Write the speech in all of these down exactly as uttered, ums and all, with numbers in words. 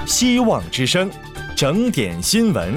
希望之声，整点新闻。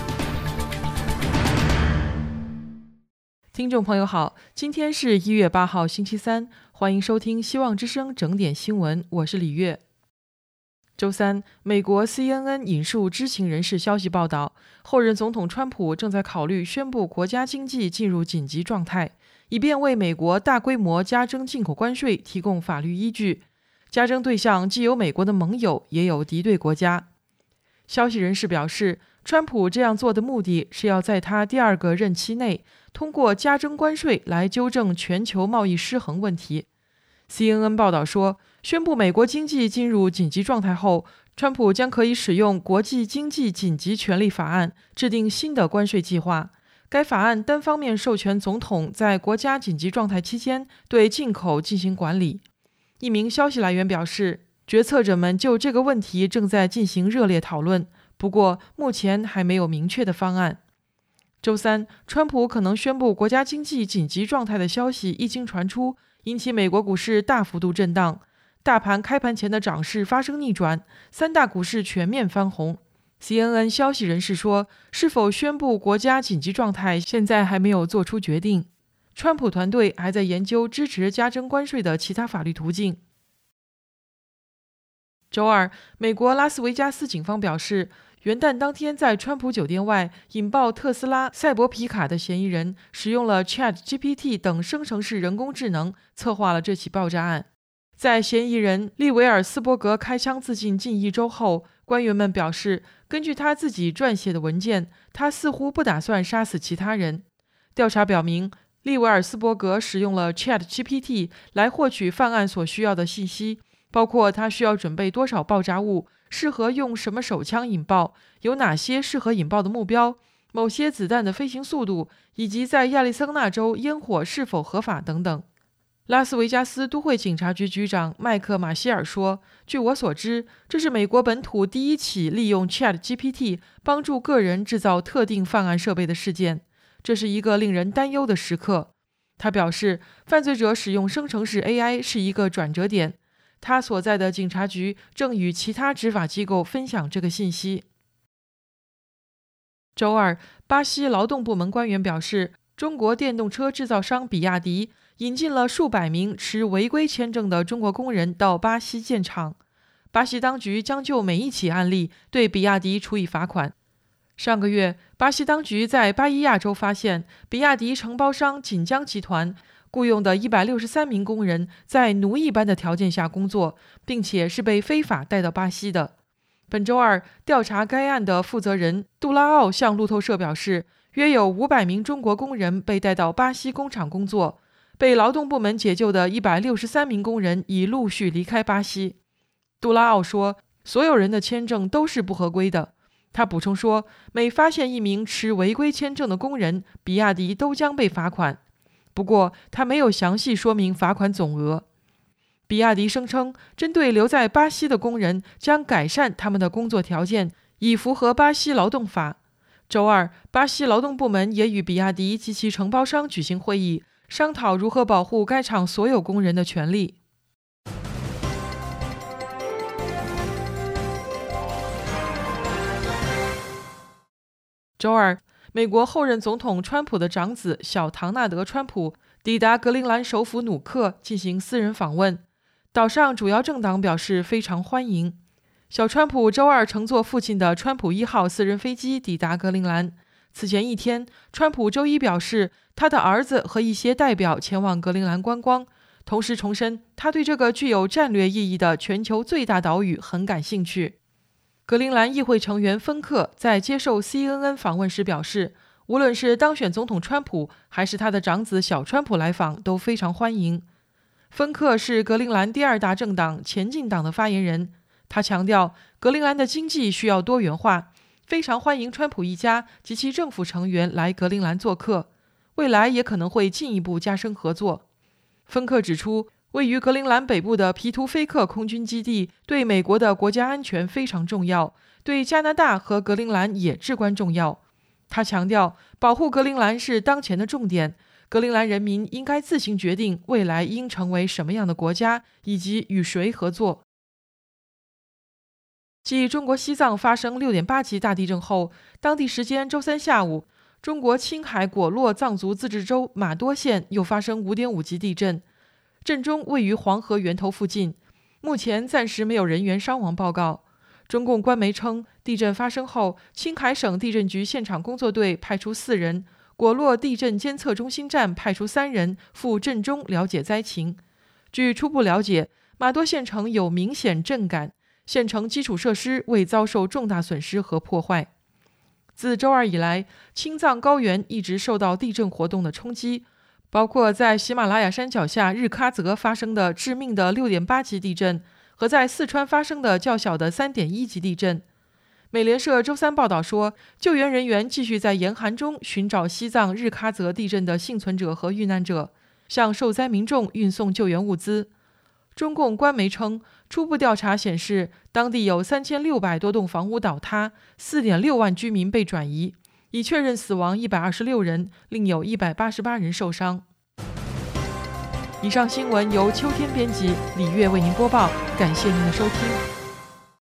听众朋友好，今天是一月八号星期三，欢迎收听希望之声整点新闻，我是李月。周三，美国 C N N 引述知情人士消息报道，后任总统川普正在考虑宣布国家经济进入紧急状态，以便为美国大规模加征进口关税提供法律依据。加征对象既有美国的盟友，也有敌对国家。消息人士表示，川普这样做的目的是要在他第二个任期内通过加征关税来纠正全球贸易失衡问题。C N N 报道说，宣布美国经济进入紧急状态后，川普将可以使用国际经济紧急权利法案制定新的关税计划。该法案单方面授权总统在国家紧急状态期间对进口进行管理。一名消息来源表示，决策者们就这个问题正在进行热烈讨论，不过目前还没有明确的方案。周三，川普可能宣布国家经济紧急状态的消息一经传出，引起美国股市大幅度震荡，大盘开盘前的涨势发生逆转，三大股市全面翻红。C N N 消息人士说，是否宣布国家紧急状态现在还没有做出决定。川普团队还在研究支持加征关税的其他法律途径。周二，美国拉斯维加斯警方表示，元旦当天在川普酒店外引爆特斯拉赛博皮卡的嫌疑人使用了 Chat G P T 等生成式人工智能策划了这起爆炸案。在嫌疑人利维尔斯伯格开枪自尽近一周后，官员们表示，根据他自己撰写的文件，他似乎不打算杀死其他人。调查表明，利维尔斯伯格使用了 Chat G P T 来获取犯案所需要的信息，包括他需要准备多少爆炸物，适合用什么手枪引爆，有哪些适合引爆的目标，某些子弹的飞行速度，以及在亚利桑那州烟火是否合法等等。拉斯维加斯都会警察局局长麦克马歇尔说，据我所知，这是美国本土第一起利用 Chat G P T 帮助个人制造特定犯案设备的事件，这是一个令人担忧的时刻。他表示，犯罪者使用生成式 A I 是一个转折点，他所在的警察局正与其他执法机构分享这个信息。周二，巴西劳动部门官员表示，中国电动车制造商比亚迪引进了数百名持违规签证的中国工人到巴西建厂。巴西当局将就每一起案例对比亚迪处以罚款。上个月，巴西当局在巴伊亚州发现，比亚迪承包商锦江集团雇佣的一百六十三名工人在奴役般的条件下工作，并且是被非法带到巴西的。本周二，调查该案的负责人杜拉奥向路透社表示，约有五百名中国工人被带到巴西工厂工作，被劳动部门解救的一百六十三名工人已陆续离开巴西。杜拉奥说，所有人的签证都是不合规的。他补充说，每发现一名持违规签证的工人，比亚迪都将被罚款。不过，他没有详细说明罚款总额。比亚迪声称，针对留在巴西的工人，将改善他们的工作条件，以符合巴西劳动法。周二，巴西劳动部门也与比亚迪及其承包商举行会议，商讨如何保护该厂所有工人的权利。周二，美国后任总统川普的长子小唐纳德·川普抵达格陵兰首府努克进行私人访问，岛上主要政党表示非常欢迎。小川普周二乘坐父亲的川普一号私人飞机抵达格陵兰。此前一天，川普周一表示，他的儿子和一些代表前往格陵兰观光，同时重申他对这个具有战略意义的全球最大岛屿很感兴趣。格陵兰议会成员芬克在接受 C N N 访问时表示，无论是当选总统川普还是他的长子小川普来访都非常欢迎。芬克是格陵兰第二大政党前进党的发言人，他强调格陵兰的经济需要多元化，非常欢迎川普一家及其政府成员来格陵兰做客，未来也可能会进一步加深合作。芬克指出，位于格陵兰北部的皮图菲克空军基地对美国的国家安全非常重要，对加拿大和格陵兰也至关重要。他强调，保护格陵兰是当前的重点，格陵兰人民应该自行决定未来应成为什么样的国家，以及与谁合作。 继中国西藏发生 六点八 级大地震后，当地时间周三下午，中国青海果洛藏族自治州玛多县又发生 五点五 级地震，震中位于黄河源头附近，目前暂时没有人员伤亡报告。中共官媒称，地震发生后，青海省地震局现场工作队派出四人，果洛地震监测中心站派出三人赴震中了解灾情。据初步了解，玛多县城有明显震感，县城基础设施未遭受重大损失和破坏。自周二以来，青藏高原一直受到地震活动的冲击，包括在喜马拉雅山脚下日喀则发生的致命的 六点八 级地震和在四川发生的较小的 三点一 级地震。美联社周三报道说，救援人员继续在严寒中寻找西藏日喀则地震的幸存者和遇难者，向受灾民众运送救援物资。中共官媒称，初步调查显示，当地有三千六百多栋房屋倒塌， 四点六万居民被转移，已确认死亡一百二十六人，另有一百八十八人受伤。以上新闻由秋天编辑，李月为您播报，感谢您的收听。